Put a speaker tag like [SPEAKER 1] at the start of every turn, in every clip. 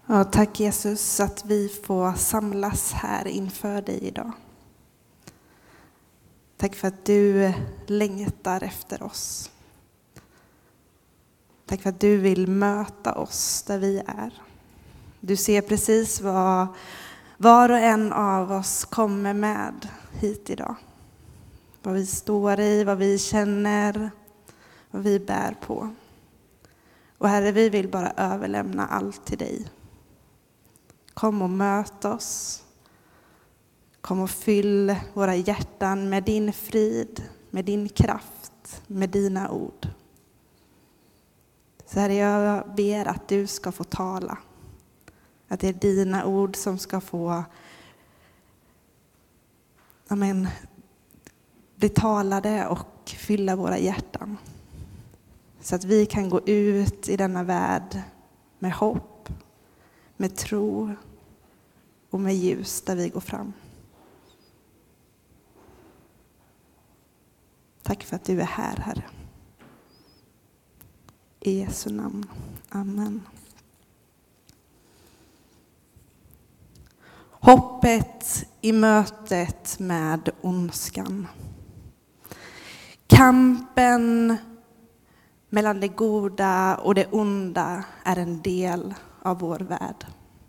[SPEAKER 1] Ja, tack Jesus att vi får samlas här inför dig idag. Tack för att du längtar efter oss. Tack för att du vill möta oss där vi är. Du ser precis vad var och en av oss kommer med hit idag. Vad vi står i, vad vi känner, vad vi bär på. Och Herre, vi vill bara överlämna allt till dig. Kom och möt oss. Kom och fyll våra hjärtan med din frid, med din kraft, med dina ord. Så Herre, jag ber att du ska få tala. Att det är dina ord som ska få bli talade och fylla våra hjärtan. Så att vi kan gå ut i denna värld med hopp, med tro och med ljus där vi går fram. Tack för att du är här, Herre. I Jesu namn. Amen. Hoppet i mötet med ondskan. Kampen mellan det goda och det onda är en del av vår värld.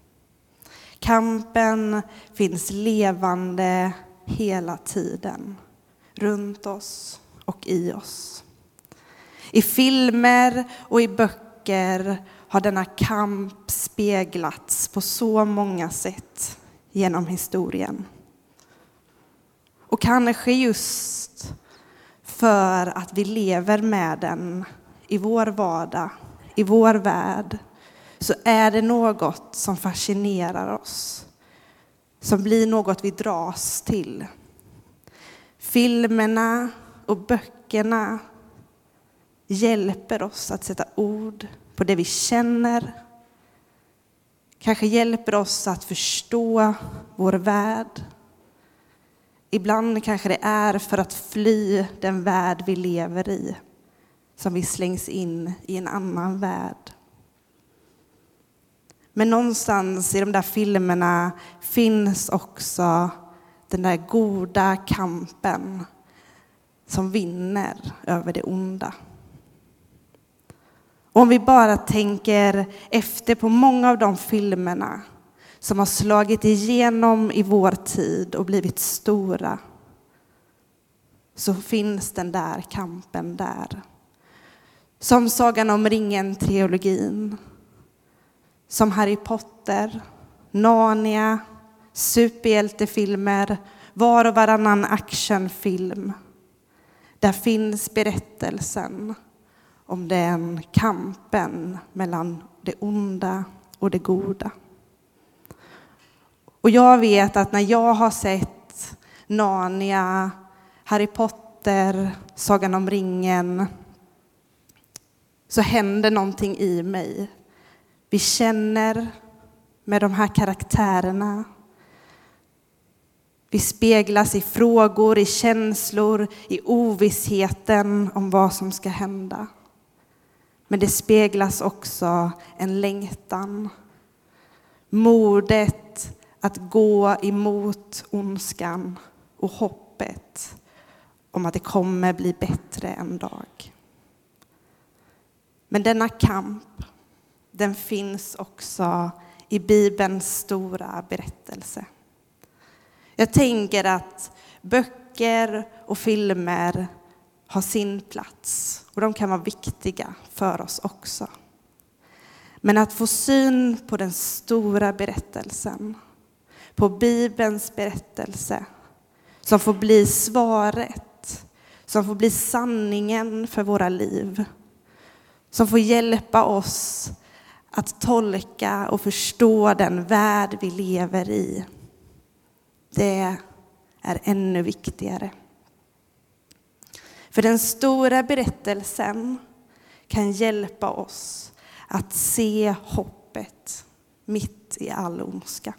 [SPEAKER 1] Kampen finns levande hela tiden, runt oss och i oss. I filmer och i böcker har denna kamp speglats på så många sätt genom historien. Och kanske just för att vi lever med den i vår vardag, i vår värld, så är det något som fascinerar oss, som blir något vi dras till. Filmerna och böckerna hjälper oss att sätta ord på det vi känner. Kanske hjälper oss att förstå vår värld. Ibland kanske det är för att fly den värld vi lever i, som vi slängs in i en annan värld. Men någonstans i de där filmerna finns också den där goda kampen som vinner över det onda. Och om vi bara tänker efter på många av de filmerna som har slagit igenom i vår tid och blivit stora, så finns den där kampen där. Som Sagan om ringen-trilogin, som Harry Potter, Narnia, superhjältefilmer, var och varannan actionfilm. Där finns berättelsen om den kampen mellan det onda och det goda. Och jag vet att när jag har sett Narnia, Harry Potter, Sagan om ringen, så händer någonting i mig. Vi känner med de här karaktärerna. Vi speglas i frågor, i känslor, i ovissheten om vad som ska hända. Men det speglas också en längtan. Modet att gå emot ondskan och hoppet om att det kommer bli bättre en dag. Men denna kamp, den finns också i Bibelns stora berättelse. Jag tänker att böcker och filmer har sin plats och de kan vara viktiga för oss också. Men att få syn på den stora berättelsen, på Bibelns berättelse, som får bli svaret, som får bli sanningen för våra liv, som får hjälpa oss att tolka och förstå den värld vi lever i. Det är ännu viktigare. För den stora berättelsen kan hjälpa oss att se hoppet mitt i all ondska.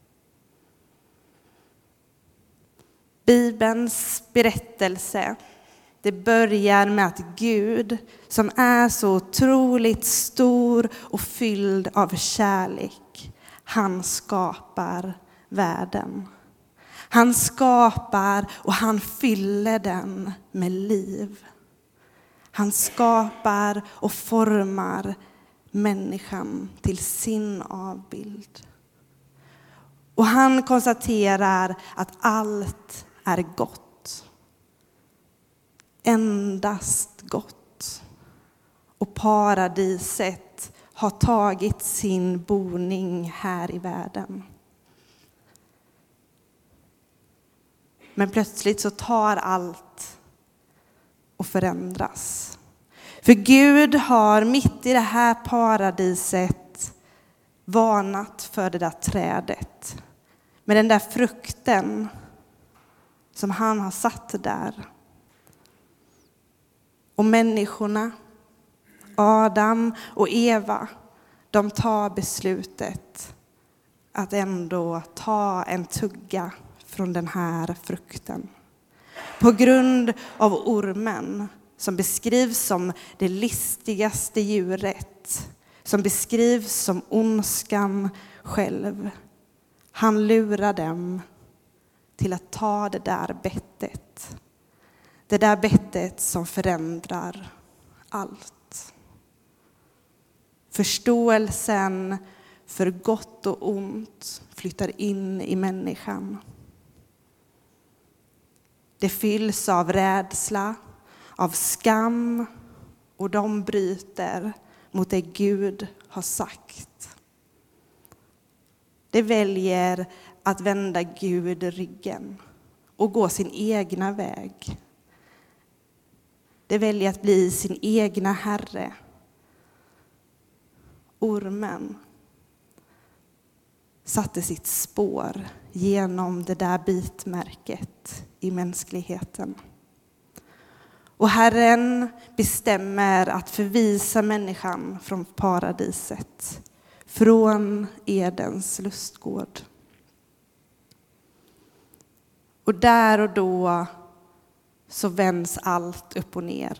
[SPEAKER 1] Bibelns berättelse, det börjar med att Gud, som är så otroligt stor och fylld av kärlek, Han skapar världen. Han skapar och han fyller den med liv. Han skapar och formar människan till sin avbild. Och han konstaterar att allt är gott. Endast gott. Och paradiset har tagit sin boning här i världen. Men plötsligt så tar allt och förändras. För Gud har mitt i det här paradiset varnat för det där trädet. Med den där frukten som han har satt där. Och människorna, Adam och Eva, de tar beslutet att ändå ta en tugga från den här frukten. På grund av ormen som beskrivs som det listigaste djuret, som beskrivs som ondskan själv. Han lurar dem till att ta det där bettet. Det där bettet som förändrar allt. Förståelsen för gott och ont flyttar in i människan. Det fylls av rädsla, av skam och de bryter mot det Gud har sagt. Det väljer att vända Gud ryggen och gå sin egna väg. Det väljer att bli sin egna herre. Ormen satte sitt spår genom det där bitmärket i mänskligheten. Och Herren bestämmer att förvisa människan från paradiset, från Edens lustgård. Och där och då så vänds allt upp och ner.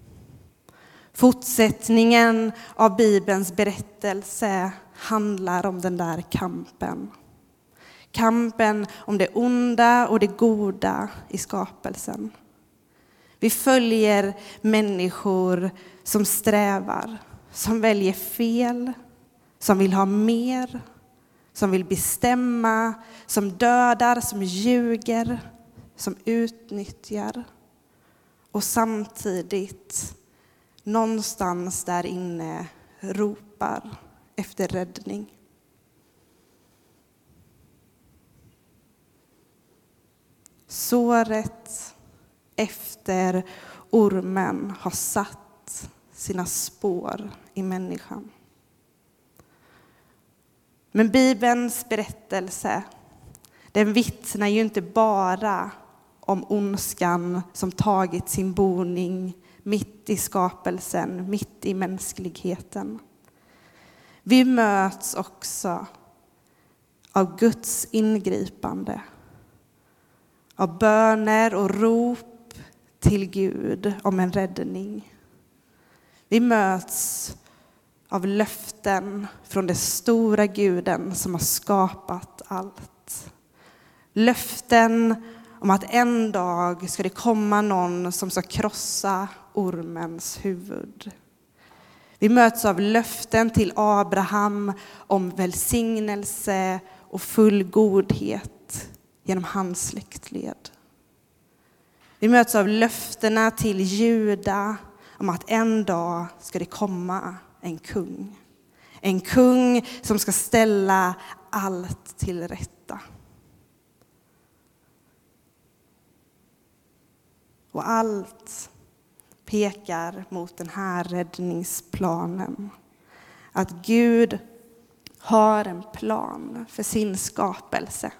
[SPEAKER 1] Fortsättningen av Bibelns berättelse handlar om den där kampen. Kampen om det onda och det goda i skapelsen. Vi följer människor som strävar, som väljer fel, som vill ha mer, som vill bestämma, som dödar, som ljuger, som utnyttjar. Och samtidigt någonstans där inne ropar efter räddning. Såret efter ormen har satt sina spår i människan. Men Bibelns berättelse, den vittnar ju inte bara om ondskan som tagit sin boning mitt i skapelsen, mitt i mänskligheten. Vi möts också av Guds ingripande, av böner och rop till Gud om en räddning. Vi möts av löften från den stora Guden som har skapat allt. Löften om att en dag ska det komma någon som ska krossa ormens huvud. Vi möts av löften till Abraham om välsignelse och full godhet genom hans släktled. Vi möts av löftena till Juda om att en dag ska det komma en kung. En kung som ska ställa allt till rätta. Och allt pekar mot den här räddningsplanen. Att Gud har en plan för sin skapelse.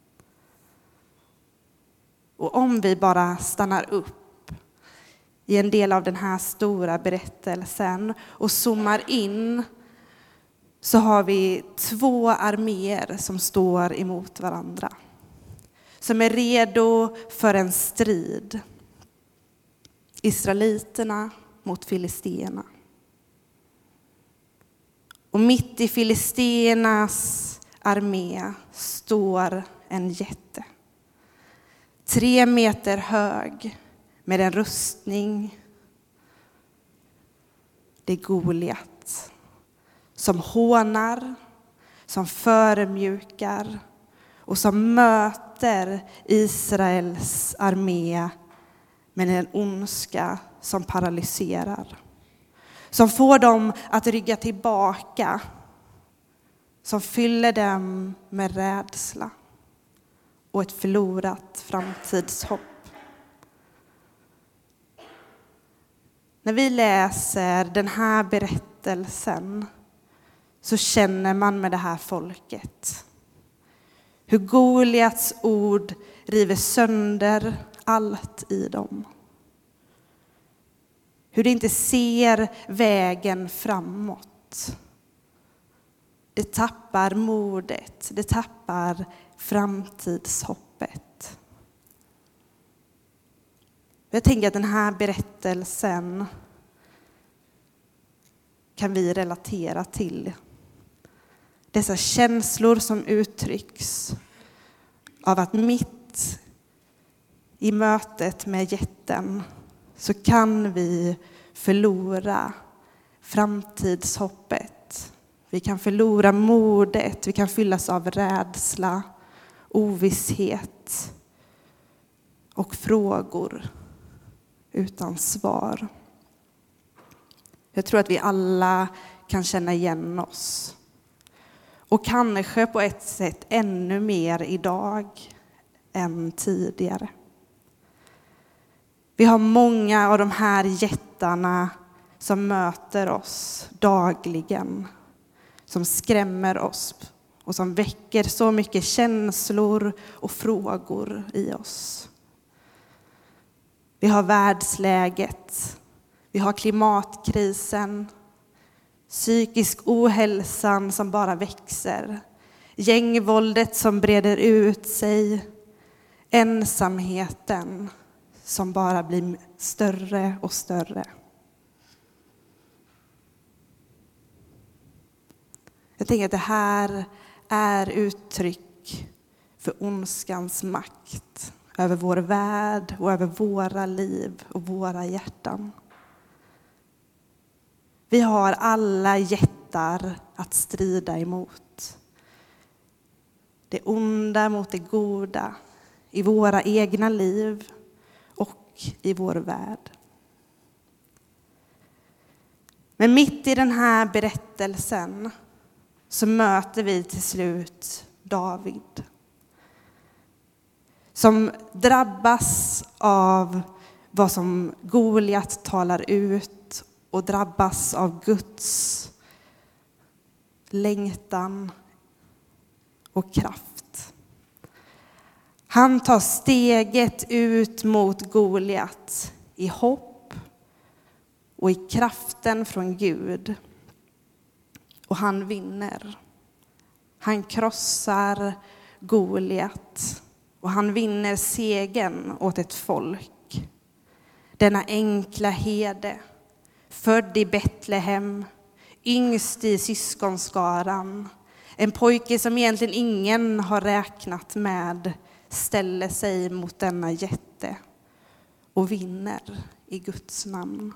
[SPEAKER 1] Och om vi bara stannar upp i en del av den här stora berättelsen och zoomar in, så har vi två arméer som står emot varandra. Som är redo för en strid. Israeliterna mot filisterna. Och mitt i filisternas armé står en jätte. 3 meter hög med en rustning. Det är Goliat som hånar, som förödmjukar och som möter Israels armé med en ondska som paralyserar. Som får dem att rygga tillbaka. Som fyller dem med rädsla och ett förlorat framtidshopp. När vi läser den här berättelsen så känner man med det här folket hur Goliats ord river sönder allt i dem. Hur det inte ser vägen framåt. Det tappar modet, det tappar framtidshoppet. Jag tänker att den här berättelsen kan vi relatera till. Dessa känslor som uttrycks av att mitt i mötet med jätten så kan vi förlora framtidshoppet. Vi kan förlora modet, vi kan fyllas av rädsla, ovisshet och frågor utan svar. Jag tror att vi alla kan känna igen oss. Och kanske på ett sätt ännu mer idag än tidigare. Vi har många av de här jättarna som möter oss dagligen. Som skrämmer oss och som väcker så mycket känslor och frågor i oss. Vi har världsläget, vi har klimatkrisen, psykisk ohälsan som bara växer, gängvåldet som breder ut sig, ensamheten som bara blir större och större. Jag tänker att det här är uttryck för ondskans makt över vår värld och över våra liv och våra hjärtan. Vi har alla jättar att strida emot. Det onda mot det goda i våra egna liv och i vår värld. Men mitt i den här berättelsen så möter vi till slut David. Som drabbas av vad som Goliat talar ut och drabbas av Guds längtan och kraft. Han tar steget ut mot Goliat i hopp och i kraften från Gud. Och han vinner. Han krossar Goliat. Och han vinner segern åt ett folk. Denna enkla herde, född i Betlehem, yngst i syskonskaran. En pojke som egentligen ingen har räknat med ställer sig mot denna jätte och vinner i Guds namn.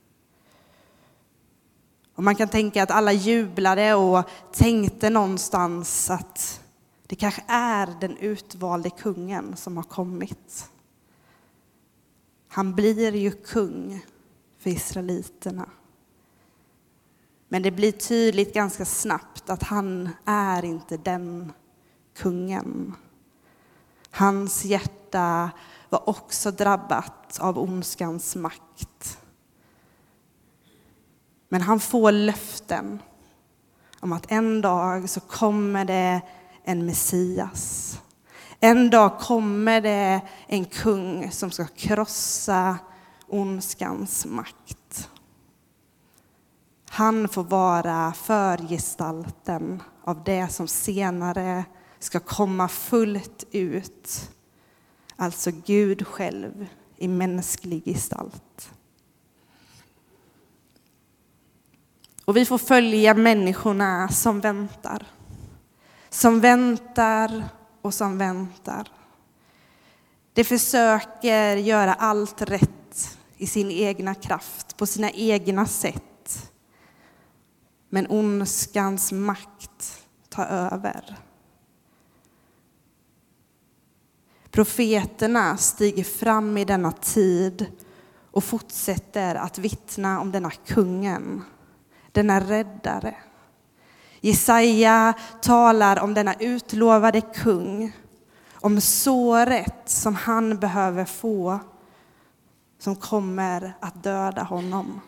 [SPEAKER 1] Och man kan tänka att alla jublade och tänkte någonstans att det kanske är den utvalde kungen som har kommit. Han blir ju kung för israeliterna. Men det blir tydligt ganska snabbt att han är inte den kungen. Hans hjärta var också drabbat av ondskans makt. Men han får löften om att en dag så kommer det en Messias. En dag kommer det en kung som ska krossa ondskans makt. Han får vara förgestalten av det som senare ska komma fullt ut. Alltså Gud själv i mänsklig gestalt. Och vi får följa människorna som väntar. som väntar och som väntar. Det försöker göra allt rätt i sin egna kraft, på sina egna sätt. Men ondskans makt tar över. Profeterna stiger fram i denna tid och fortsätter att vittna om denna kungen, denna räddare. Jesaja talar om denna utlovade kung, om såret som han behöver få, som kommer att döda honom.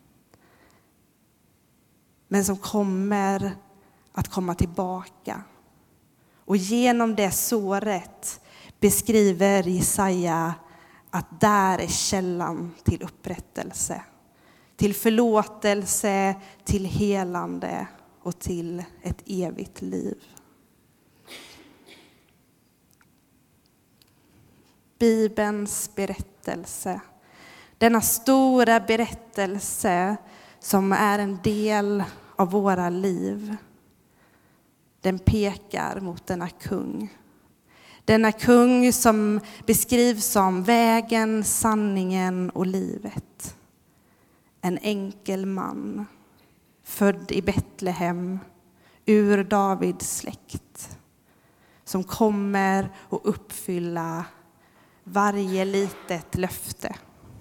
[SPEAKER 1] Men som kommer att komma tillbaka. Och genom det såret beskriver Jesaja att där är källan till upprättelse, till förlåtelse, till helande och till ett evigt liv. Bibelns berättelse, denna stora berättelse som är en del av våra liv, den pekar mot denna kung. Denna kung som beskrivs som vägen, sanningen och livet. En enkel man, född i Betlehem, ur Davids släkt. Som kommer att uppfylla varje litet löfte.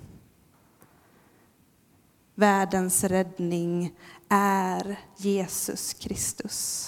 [SPEAKER 1] Världens räddning är Jesus Kristus.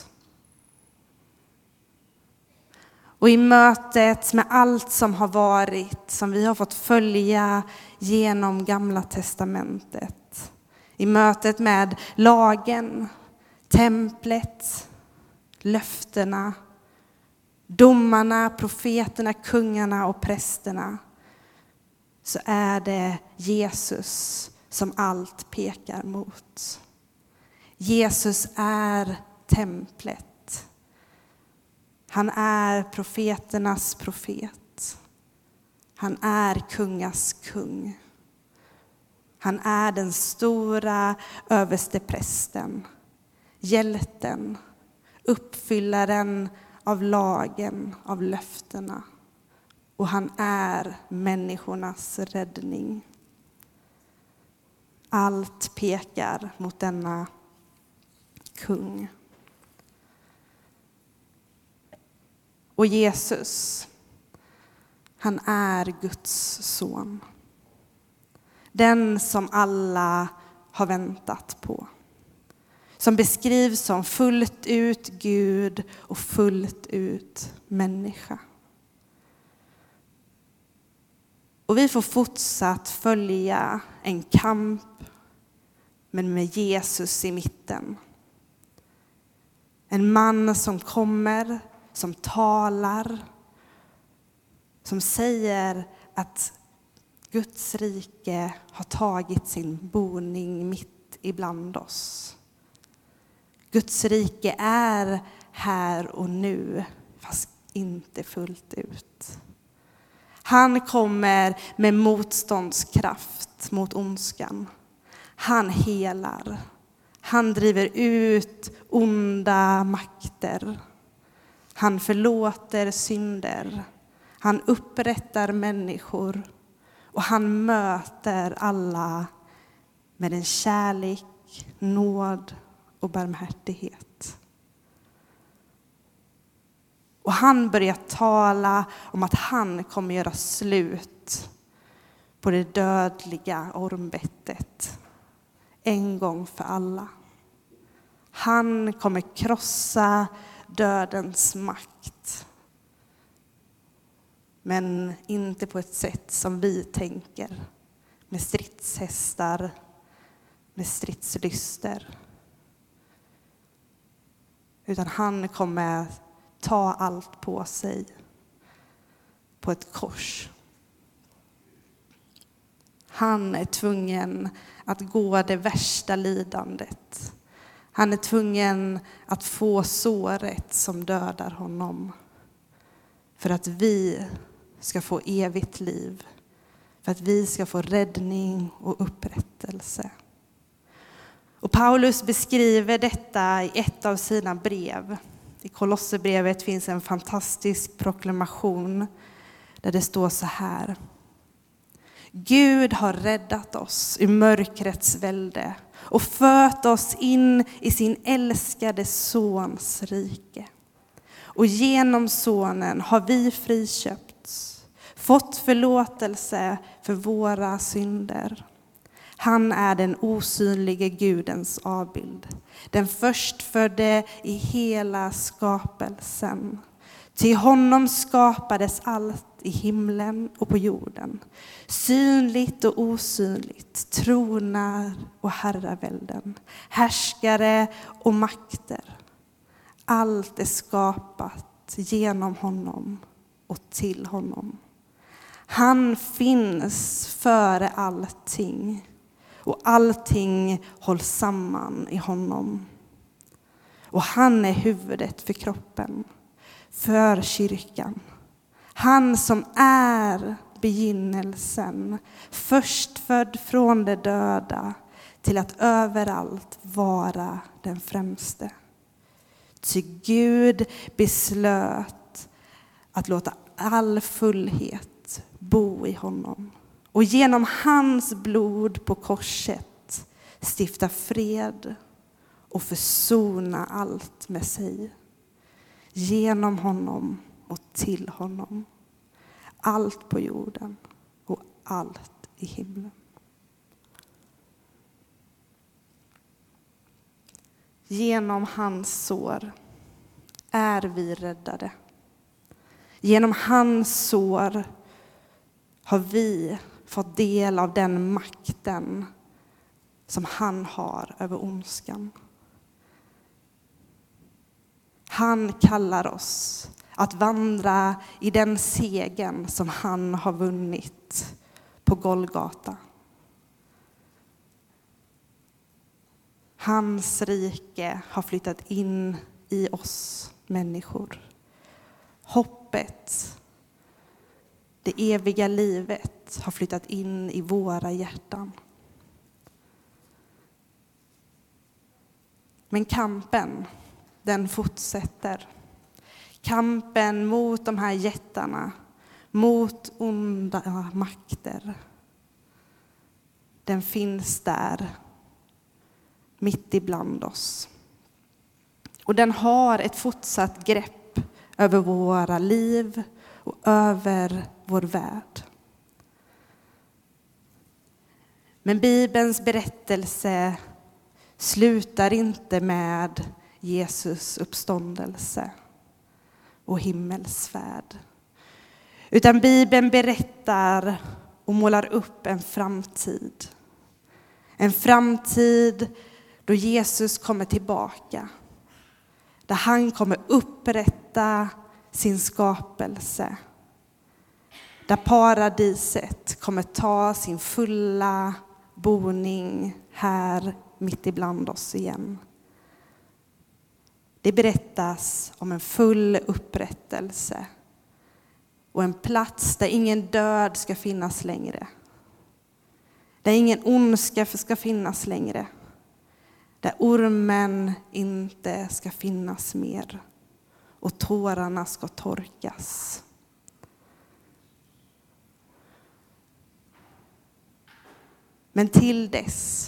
[SPEAKER 1] Och i mötet med allt som har varit, som vi har fått följa genom Gamla testamentet. I mötet med lagen, templet, löftena, domarna, profeterna, kungarna och prästerna. Så är det Jesus som allt pekar mot. Jesus är templet. Han är profeternas profet. Han är kungas kung. Han är den stora översteprästen, hjälten, uppfyllaren av lagen, av löftena. Och han är människornas räddning. Allt pekar mot denna kung. Och Jesus, han är Guds son. Den som alla har väntat på. Som beskrivs som fullt ut Gud och fullt ut människa. Och vi får fortsatt följa en kamp, men med Jesus i mitten. En man som kommer, som talar, som säger att Guds rike har tagit sin boning mitt ibland oss. Guds rike är här och nu, fast inte fullt ut. Han kommer med motståndskraft mot ondskan. Han helar. Han driver ut onda makter. Han förlåter synder. Han upprättar människor. Och han möter alla med en kärlek, nåd och barmhärtighet. Och han börjar tala om att han kommer göra slut på det dödliga ormbettet. En gång för alla. Han kommer krossa dödens makt. Men inte på ett sätt som vi tänker. Med stridshästar, med stridslyster. Utan han kommer ta allt på sig på ett kors. Han är tvungen att gå det värsta lidandet. Han är tvungen att få såret som dödar honom. För att vi ska få evigt liv. För att vi ska få räddning och upprättelse. Och Paulus beskriver detta i ett av sina brev. I Kolosserbrevet finns en fantastisk proklamation där det står så här: Gud har räddat oss ur mörkrets välde och fört oss in i sin älskade sons rike. Och genom sonen har vi friköpts, fått förlåtelse för våra synder. Han är den osynlige Gudens avbild, den förstfödde i hela skapelsen. Till honom skapades allt i himlen och på jorden, synligt och osynligt, tronar och herravälden, härskare och makter. Allt är skapat genom honom och till honom. Han finns före allting och allting hålls samman i honom. Och han är huvudet för kroppen, för kyrkan. Han som är begynnelsen, förstfödd från de döda, till att överallt vara den främste. Ty Gud beslöt att låta all fullhet bo i honom. Och genom hans blod på korset stifta fred och försona allt med sig. Genom honom och till honom. Allt på jorden och allt i himlen. Genom hans sår är vi räddade. Genom hans sår har vi fått del av den makten som han har över ondskan. Han kallar oss att vandra i den segern som han har vunnit på Golgata. Hans rike har flyttat in i oss människor. Hoppet, det eviga livet, har flyttat in i våra hjärtan. Men kampen, den fortsätter. Kampen mot de här jättarna, mot onda makter. Den finns där, mitt ibland oss. Och den har ett fortsatt grepp över våra liv och över vår värld. Men Bibelns berättelse slutar inte med Jesus uppståndelse och himmelsfärd. Utan Bibeln berättar och målar upp en framtid. En framtid då Jesus kommer tillbaka. Där han kommer upprätta sin skapelse. Där paradiset kommer ta sin fulla boning här mitt ibland oss igen. Det berättas om en full upprättelse och en plats där ingen död ska finnas längre. Där ingen ondska ska finnas längre. Där ormen inte ska finnas mer och tårarna ska torkas. Men till dess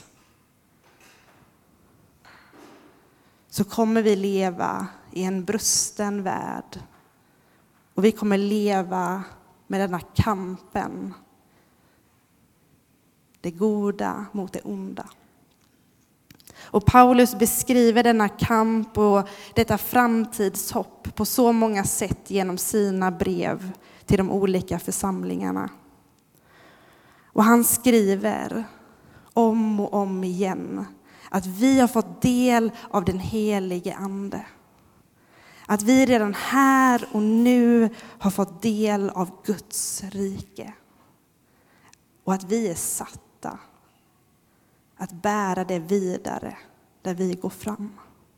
[SPEAKER 1] så kommer vi leva i en brusten värld. Och vi kommer leva med denna kampen. Det goda mot det onda. Och Paulus beskriver denna kamp och detta framtidshopp på så många sätt genom sina brev till de olika församlingarna. Och han skriver om och om igen att vi har fått del av den helige ande. Att vi redan här och nu har fått del av Guds rike. Och att vi är satta att bära det vidare där vi går fram.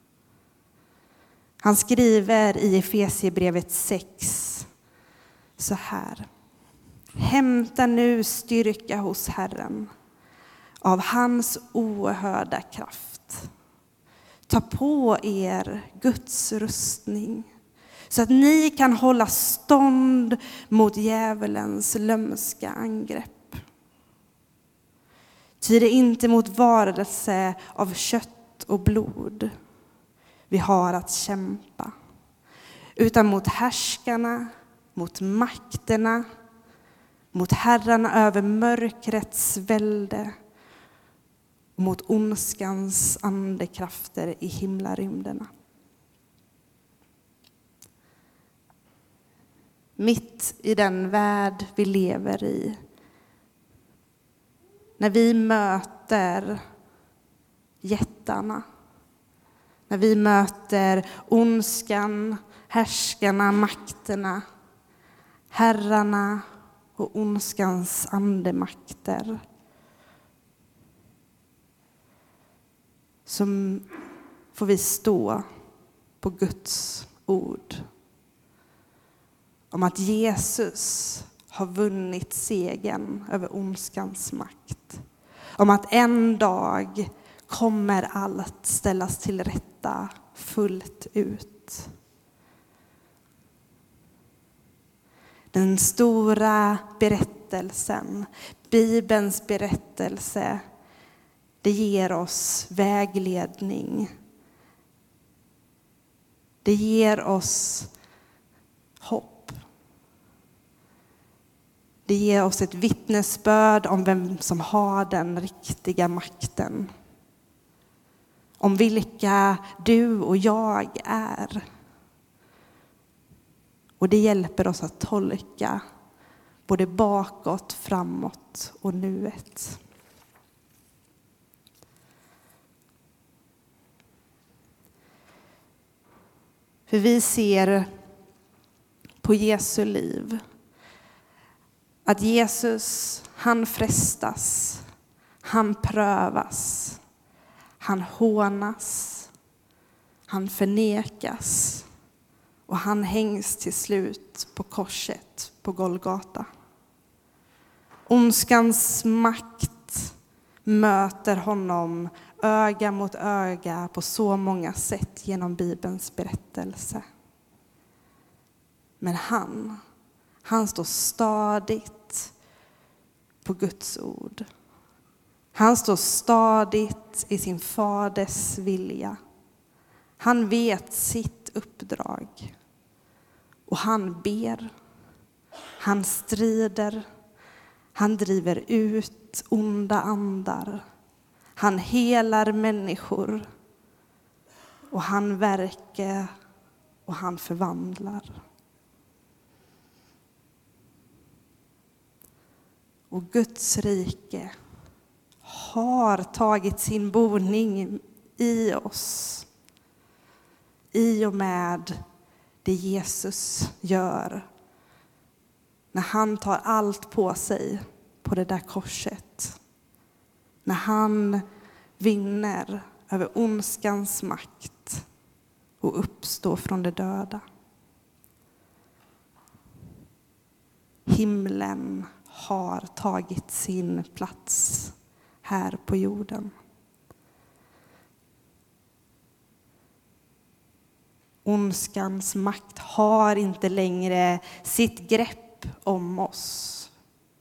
[SPEAKER 1] Han skriver i Efesierbrevet 6 så här: hämta nu styrka hos Herren av hans oerhörda kraft. Ta på er Guds rustning så att ni kan hålla stånd mot djävulens lömska angrepp. Ty det är inte mot varelse av kött och blod vi har att kämpa, utan mot härskarna, mot makterna, mot herrarna över mörkrets välde, mot ondskans andekrafter i himlarymderna. Mitt i den värld vi lever i, när vi möter jättarna, när vi möter ondskan, härskarna, makterna, herrarna och ondskans andemakter, så får vi stå på Guds ord om att Jesus har vunnit segern över ondskans makt. Om att en dag kommer allt ställas till rätta fullt ut. Den stora berättelsen, Bibelns berättelse, det ger oss vägledning. Det ger oss hopp. Det ger oss ett vittnesbörd om vem som har den riktiga makten. Om vilka du och jag är. Och det hjälper oss att tolka både bakåt, framåt och nuet. För vi ser på Jesu liv att Jesus, han frestas, han prövas, han hånas, han förnekas och han hängs till slut på korset på Golgata. Ondskans makt möter honom öga mot öga på så många sätt genom Bibelns berättelse. Men han står stadigt på Guds ord. Han står stadigt i sin faders vilja. Han vet sitt uppdrag. Och han ber. Han strider. Han driver ut onda andar. Han helar människor. Och han verkar och han förvandlar. Och Guds rike har tagit sin boning i oss. I och med det Jesus gör. När han tar allt på sig på det där korset. När han vinner över ondskans makt och uppstår från de döda. Himlen har tagit sin plats här på jorden. Ondskans makt har inte längre sitt grepp om oss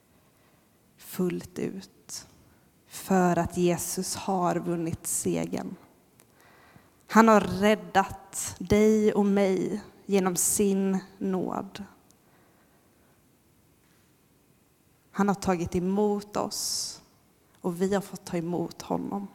[SPEAKER 1] fullt ut. För att Jesus har vunnit segern. Han har räddat dig och mig genom sin nåd. Han har tagit emot oss och vi har fått ta emot honom.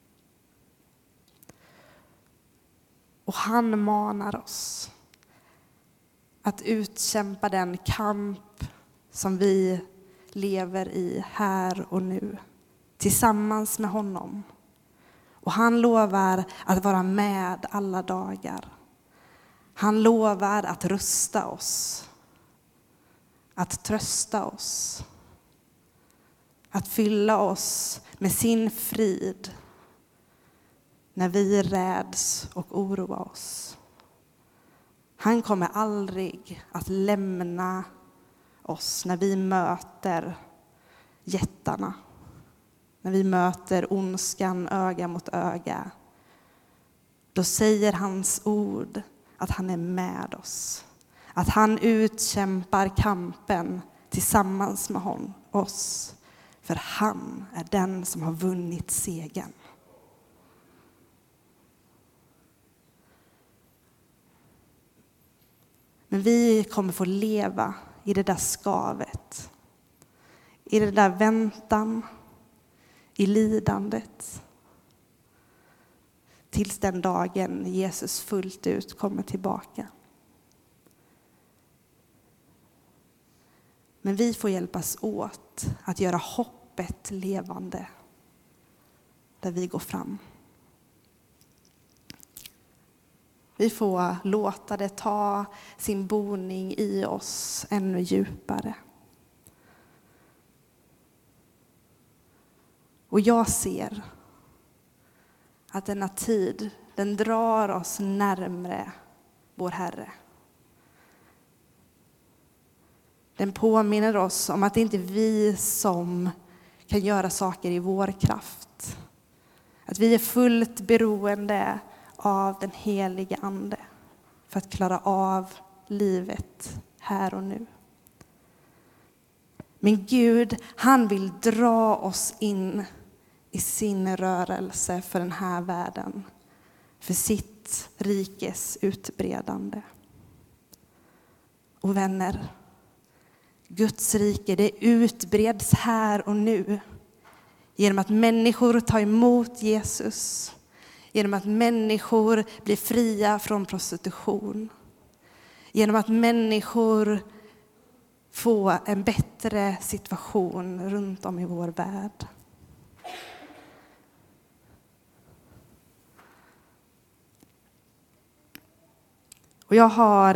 [SPEAKER 1] Och han manar oss att utkämpa den kamp som vi lever i här och nu tillsammans med honom. Och han lovar att vara med alla dagar. Han lovar att rusta oss, att trösta oss, att fylla oss med sin frid när vi räds och oroar oss. Han kommer aldrig att lämna oss när vi möter jättarna. När vi möter ondskan öga mot öga. då säger hans ord att han är med oss. Att han utkämpar kampen tillsammans med oss. För han är den som har vunnit segern. Men vi kommer få leva i det där skavet. I det där väntan. I lidandet. Tills den dagen Jesus fullt ut kommer tillbaka. Men vi får hjälpas åt att göra hoppet levande där vi går fram. Vi får låta det ta sin boning i oss ännu djupare. Och jag ser att denna tid, den drar oss närmare vår Herre. Den påminner oss om att det inte är vi som kan göra saker i vår kraft. Att vi är fullt beroende av den helige Ande för att klara av livet här och nu. Men Gud, han vill dra oss in i sin rörelse för den här världen. För sitt rikes utbredande. Och vänner, Guds rike, det utbreds här och nu. Genom att människor tar emot Jesus. Genom att människor blir fria från prostitution. Genom att människor får en bättre situation runt om i vår värld. Och jag har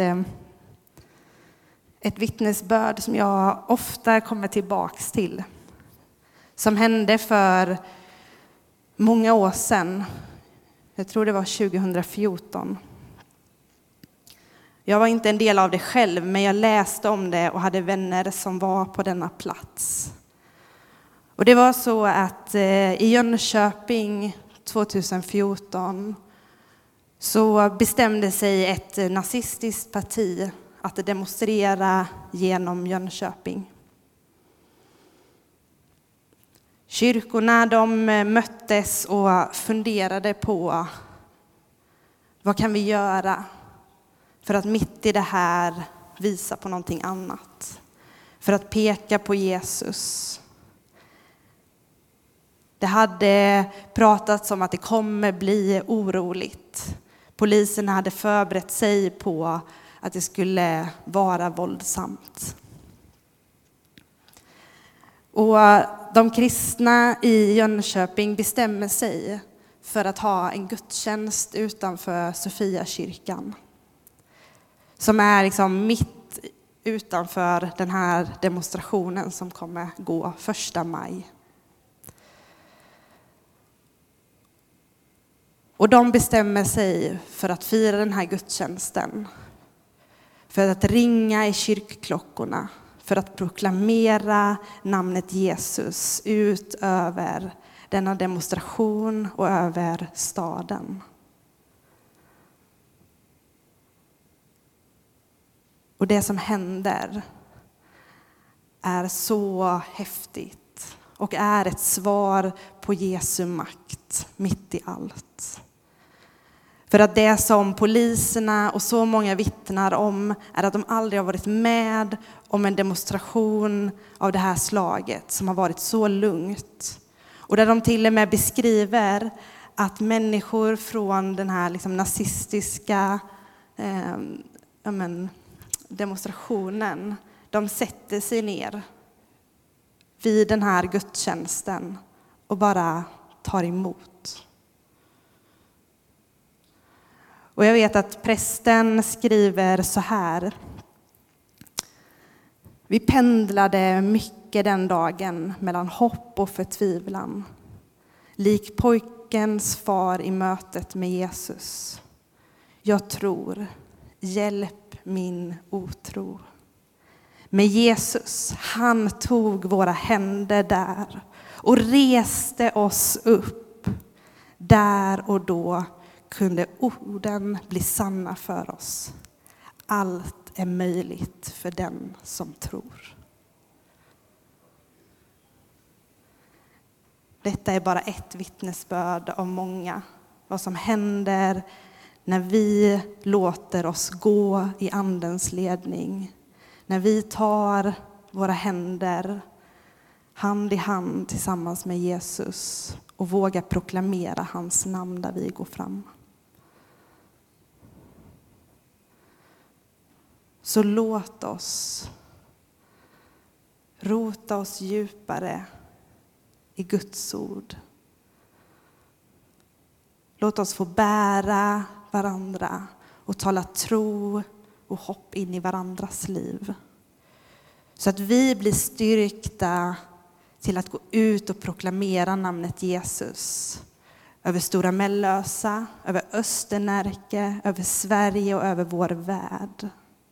[SPEAKER 1] ett vittnesbörd som jag ofta kommer tillbaks till. Som hände för många år sedan. Jag tror det var 2014. Jag var inte en del av det själv, men jag läste om det och hade vänner som var på denna plats. Och det var så att i Jönköping 2014 så bestämde sig ett nazistiskt parti att demonstrera genom Jönköping. Kyrkorna, de möttes och funderade på vad kan vi göra för att mitt i det här visa på någonting annat. För att peka på Jesus. Det hade pratats om att det kommer bli oroligt. Polisen hade förberett sig på att det skulle vara våldsamt. Och de kristna i Jönköping bestämmer sig för att ha en gudstjänst utanför Sofia kyrkan. Som är liksom mitt utanför den här demonstrationen som kommer gå 1 maj. Och de bestämmer sig för att fira den här gudstjänsten. För att ringa i kyrkklockorna. För att proklamera namnet Jesus ut över denna demonstration och över staden. Och det som händer är så häftigt och är ett svar på Jesu makt mitt i allt. För att det som poliserna och så många vittnar om är att de aldrig har varit med om en demonstration av det här slaget som har varit så lugnt. Och där de till och med beskriver att människor från den här liksom nazistiska demonstrationen, de sätter sig ner vid den här gudstjänsten och bara tar emot. Och jag vet att prästen skriver så här. Vi pendlade mycket den dagen mellan hopp och förtvivlan. Lik pojkens far i mötet med Jesus. Jag tror, hjälp min otro. Men Jesus, han tog våra händer där och reste oss upp. Där och då kunde orden bli sanna för oss. Allt är möjligt för den som tror. Detta är bara ett vittnesbörd av många. Vad som händer när vi låter oss gå i andens ledning. När vi tar våra händer hand i hand tillsammans med Jesus och vågar proklamera hans namn där vi går fram. Så låt oss rota oss djupare i Guds ord. Låt oss få bära varandra och tala tro och hopp in i varandras liv. Så att vi blir styrkta till att gå ut och proklamera namnet Jesus. Över Stora Mellösa, över Östernärke, över Sverige och över vår värld.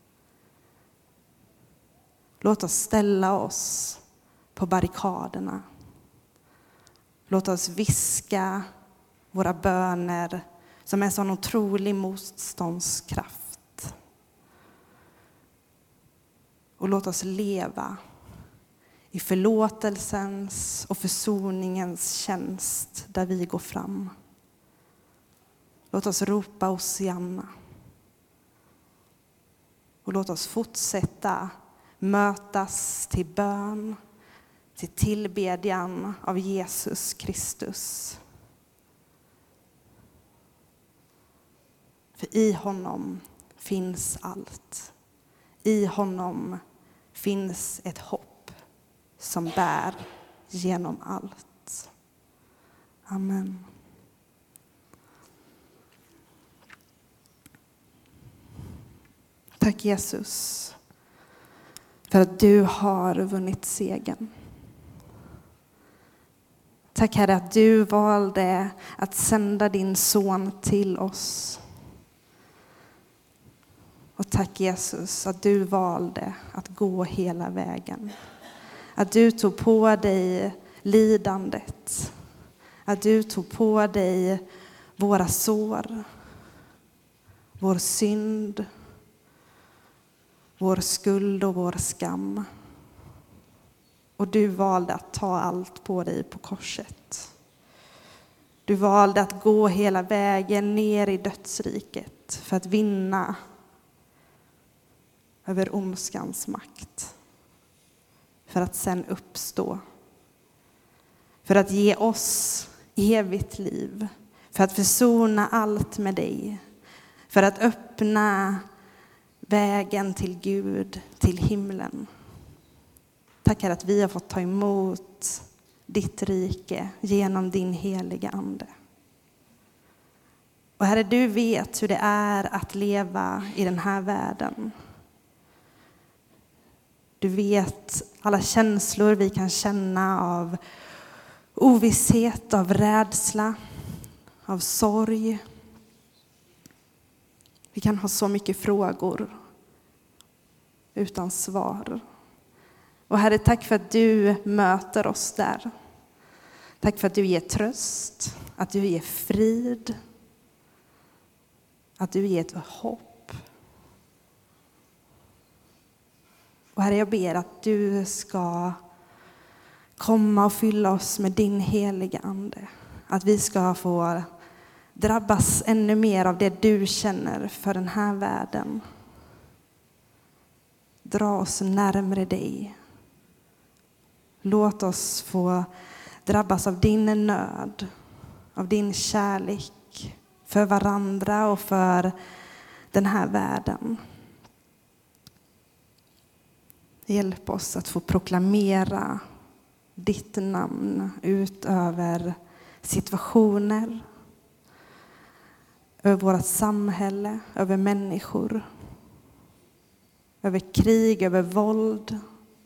[SPEAKER 1] Låt oss ställa oss på barrikaderna. Låt oss viska våra böner som en sån otrolig motståndskraft. Och låt oss leva i förlåtelsens och försoningens tjänst där vi går fram. Låt oss ropa Hosianna. Och låt oss fortsätta mötas till bön, till tillbedjan av Jesus Kristus. För i honom finns allt. I honom finns ett hopp som bär genom allt. Amen. Tack Jesus för att du har vunnit segern. Tack Herre att du valde att sända din son till oss. Och tack Jesus att du valde att gå hela vägen. Att du tog på dig lidandet. Att du tog på dig våra sår. Vår synd. Vår skuld och vår skam. Och du valde att ta allt på dig på korset. Du valde att gå hela vägen ner i dödsriket för att vinna över ondskans makt. För att sen uppstå. För att ge oss evigt liv. För att försona allt med dig. För att öppna vägen till Gud, till himlen. Tack Herre att vi har fått ta emot ditt rike genom din heliga ande. Och Herre, du vet hur det är att leva i den här världen. Du vet alla känslor vi kan känna av ovisshet, av rädsla, av sorg. Vi kan ha så mycket frågor utan svar. Och Herre, tack för att du möter oss där. Tack för att du ger tröst, att du ger frid, att du ger ett hopp. Och Herre, jag ber att du ska komma och fylla oss med din heliga ande. Att vi ska få drabbas ännu mer av det du känner för den här världen. Dra oss närmare dig. Låt oss få drabbas av din nöd, av din kärlek för varandra och för den här världen. Hjälp oss att få proklamera ditt namn ut över situationer, över vårt samhälle, över människor, över krig, över våld.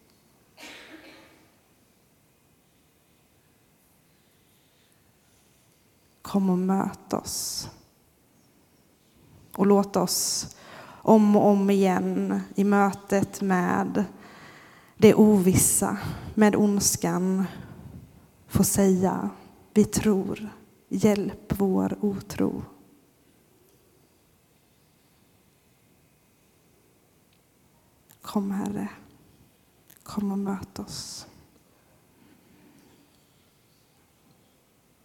[SPEAKER 1] Kom och möt oss. Och låt oss om och om igen i mötet med det ovissa, med ondskan, få säga: vi tror, hjälp vår otro. Kom Herre, kom och möt oss.